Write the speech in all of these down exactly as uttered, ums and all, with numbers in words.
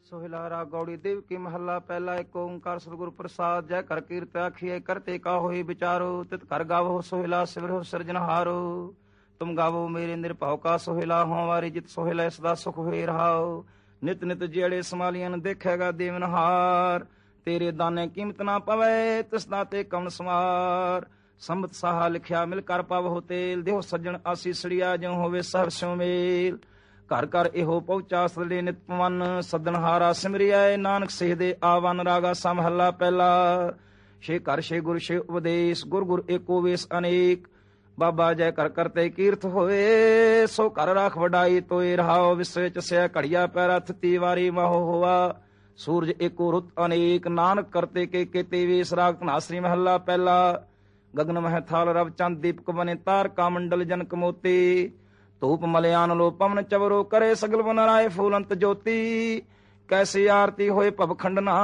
सोहिला राग गौड़ी देव की महला पहला। एक ओंकार सतगुरु प्रसाद। जय कर कीर्त आखिए करते का होई विचारो। तित कर गावो सोहिला सिमरो सृजनहारो। तुम गावो मेरे निरभाव का सोहिला हो हमारी जित सोहिला सदा सुख हुए रहाओ। नित नित जेड़े समालियन देखेगा देवनहार। तेरे दाने कीमत ना पवे तिस दाते कवन समार। संबत साहा लिखिया मिल कर पाव हो तेल। देहो सज्जन आसीसड़िया ज्यों होवे सहब स्यों मेल। घर घर ਇਹੋ ਪਹੁੰਚਾ ਸਦੇ ਨਿਤ ਪਵਨ। ਸੱਦਣਹਾਰਾ ਸਿਮਰਿਐ ਨਾਨਕ ਸਿਹ ਦੇ ਆਵਨ। ਰਾਗਾ ਸਾ ਮਹੱਲਾ ਪਹਿਲਾ। ਛੇ ਘਰ ਛੇ ਗੁਰ ਛੇ ਉਪਦੇਸ਼। ਗੁਰ ਗੁਰ ਏਕੋ ਵੇਸ ਅਨੇਕ। ਬਾਬਾ ਜੈ ਕਰ ਕਰਤੇ ਕੀਰਤ ਹੋਏ। ਸੋ ਘਰ ਰਾਖ ਵਡਾਈ ਤੋਏ ਰਹਾਓ। ਵਿਸਵੇ ਚਸਿਆ ਘੜੀਆ ਪੈਰਾ ਥਿਤੀ ਵਾਰੀ ਮਾਹੋ ਹੋਆ। ਸੂਰਜ ਏਕੋ ਰੁੱਤ ਅਨੇਕ। ਨਾਨਕ ਕਰਤੇ ਕੇ ਕੇਤੇ ਵੇਸ। ਰਾਗ ਧਨਾਸਰੀ ਮਹੱਲਾ ਪਹਿਲਾ। ਗਗਨ ਮਹਿ ਥਾਲ ਰਵ ਚੰਦ ਦੀਪਕ ਬਨੇ ਤਾਰ ਕਾ ਮੰਡਲ ਜਨਕ ਮੋਤੀ। ਧੂਪ ਮਲਿਆਨ ਲੋ ਪਵਨ ਚਵਰੋ ਕਰੇ ਸਗਲ ਬਨ ਰਾਏ ਫੂਲੰਤ ਜੋਤੀ। ਕੈਸੀ ਆਰਤੀ ਹੋਏ ਭਵ ਖੰਡਨਾ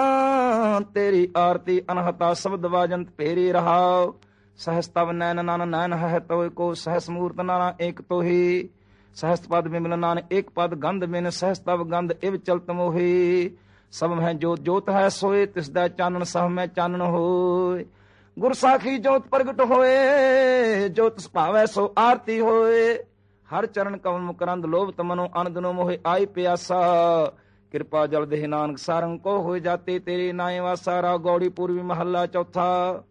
ਤੇਰੀ ਆਰਤੀ ਅਨਹਤਾ ਸ਼ਬਦ ਵਾਜੰਤ ਫੇਰੀ ਰਹਾਓ। ਸਹਸ ਤਵ ਨੈਨ ਨਨ ਨੈਨ ਹੈ ਤੋਇ ਕੋ। ਸਹਸ ਮੂਰਤ ਨਾਨਾ ਏਕ ਤੋਹੀ। ਸਹਸ ਪਦ ਬਿਮਲ ਨਾਨ ਏਕ ਪਦ ਗੰਧ ਬਿਨ। ਸਹਸ ਤਵ ਗੰਧ ਇਵ ਚਲਤ ਮੋਹੀ। ਸਭ ਮੈਂ ਜੋਤ ਜੋਤ ਹੈ ਸੋਏ। ਤਿਸ ਦਾ ਚਾਨਣ ਸਭ ਮੈਂ ਚਾਨਣ ਹੋਏ। ਗੁਰ ਸਾਖੀ ਜੋਤ ਪ੍ਰਗਟ ਹੋਏ। ਜੋਤ ਸੁਭਾਵੈ ਸੋ ਆਰਤੀ ਹੋਏ। ਹਰ ਚਰਨ ਕਵਨ ਮੁਕਰੰਦ ਲੋਭ ਤਮਨੋ ਅਨੰਦਨੋ ਮੋਹਿ ਆਈ ਪਿਆਸਾ। ਕਿਰਪਾ ਜਲ ਦੇਹ ਨਾਨਕ ਸਾਰੰਗ ਕੋ ਹੋਏ ਜਾਤੇ ਤੇਰੇ ਨਾਏ ਵਾਸਾ। ਰਾਗ ਗੌੜੀ ਪੂਰਵੀ ਮਹੱਲਾ ਚੌਥਾ।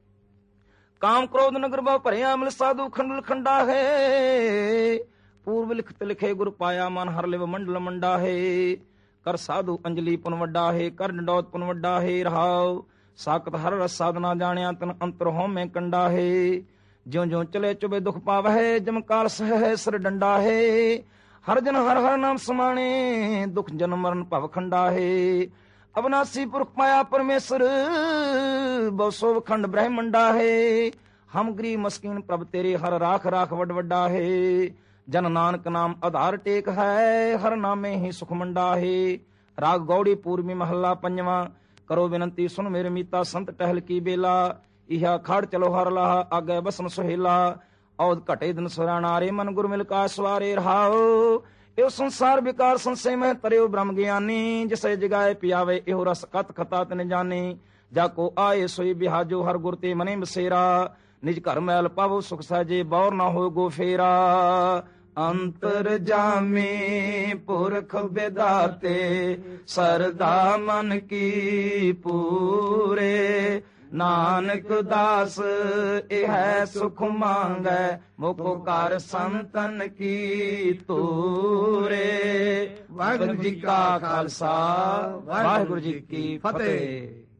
ਕਾਮ ਕ੍ਰੋਧ ਨਗਰ ਬਹੁ ਭਰਿਆ ਅਮਲ ਸਾਧੂ ਖੰਡਲ ਖੰਡਾ ਹੈ। ਪੂਰਵ ਲਿਖਤ ਲਿਖੇ ਗੁਰ ਪਾਇਆ ਮਨ ਹਰ ਲਿਵ ਮੰਡਲ ਮੰਡਾ ਹੈ। ਕਰ ਸਾਧੂ ਅੰਜਲੀ ਪੁਨ ਵੱਡਾ ਹੈ। ਕਰ ਡੰਡੌਤ ਪੁਨ ਵੱਡਾ ਹੈ। ਰਹਾਉ ਸਾਕਤ ਹਰ ਰਸ ਸਾਧਨਾ ਜਾਣਿਆ ਤਨ ਅੰਤਰ ਹੋਮੇ ਕੰਡਾ ਹੈ। ਜਿਉਂ ਜਿਉਂ ਚਲੇ ਚੁਬੇ ਦੁਖ ਪਾਵਹਿ। ਜਮਕਾਲ ਸਹਿ ਸਿਰ ਡੰਡਾ ਹੈ। ਹਰ ਜਨ ਹਰ ਹਰ ਨਾਮ ਸਮਾਣੇ। ਦੁਖ ਜਨਮ ਮਰਨ ਭਵ ਖੰਡਾ ਹੈ। ਅਬਨਾਸੀ ਪੁਰਖ ਪਾਇਆ ਪਰਮੇਸ਼ਰ। ਬਹੁ ਸੋਭ ਖੰਡ ਬ੍ਰਹਮੰਡਾ ਹੈ। ਹਮ ਗਰੀਬ ਮਸਕੀਨ ਪ੍ਰਭ ਤੇਰੇ ਹਰ ਰਾਖ ਰਾਖ ਵੱਡ ਵੱਡਾ ਹੈ। ਜਨ ਨਾਨਕ ਨਾਮ ਆਧਾਰ ਟੇਕ ਹੈ। ਹਰ ਨਾਮੇ ਹੀ ਸੁਖ ਮੰਡਾ ਹੈ। ਰਾਗ ਗੌੜੀ ਪੂਰਵੀ ਮਹੱਲਾ ਪੰਜਵਾਂ। ਕਰੋ ਬੇਨੰਤੀ ਸੁਨ ਮੇਰੇ ਮੀਤਾ ਸੰਤ ਟਹਿਲ ਕੀ ਬੇਲਾ। ਇਹਾ ਖੜ ਚਲੋ ਹਰ ਲਾਹ ਆਗੇ ਬਸਨ ਸੁਹੇਲਾ। ਔਦ ਘਟੇ ਦਿਨ ਸੁਰਾਣਾਰੇ ਮਨ ਗੁਰ ਮਿਲ ਕਾ ਸਵਾਰੇ ਰਹਾਓ। ਇਹੋ ਸੰਸਾਰ ਵਿਕਾਰ ਸੰਸੇ ਮੈਂ ਤਰਿਓ ਬ੍ਰਹਮ ਗਿਆਨੀ। ਜਿਸੇ ਜਗਾਏ ਪਿਆਵੇ ਇਹੋ ਰਸ ਕਤ ਖਤਾ ਤਨ ਜਾਣੀ। ਜਾ ਕੋ ਆਏ ਸੋਈ ਬਿਹਾਜੋ ਹਰ ਗੁਰ ਤੇ ਮਨੇ ਬਸੇਰਾ। ਨਿਜ ਘਰ ਮੈਲ ਪਾਵੋ ਸੁਖ ਸਾਜੇ ਬੌਰ ਨਾ ਹੋ ਗੋ ਫੇਰਾ। ਅੰਤਰ ਜਾਮੀ ਪੁਰਖ ਵਿਦਾਤੇ ਸਰਦਾ ਮਨ ਕੀ ਪੂਰੇ। ਨਾਨਕ ਦਾਸ ਇਹ ਸੁਖ ਮੰਗੈ ਮੁਖ ਕਰ ਸੰਤਨ ਕੀ ਤੂਰੇ। ਵਾਹਿਗੁਰੂ ਜੀ ਕਾ ਖਾਲਸਾ ਵਾਹਿਗੁਰੂ ਜੀ ਕੀ ਫਤਿਹ।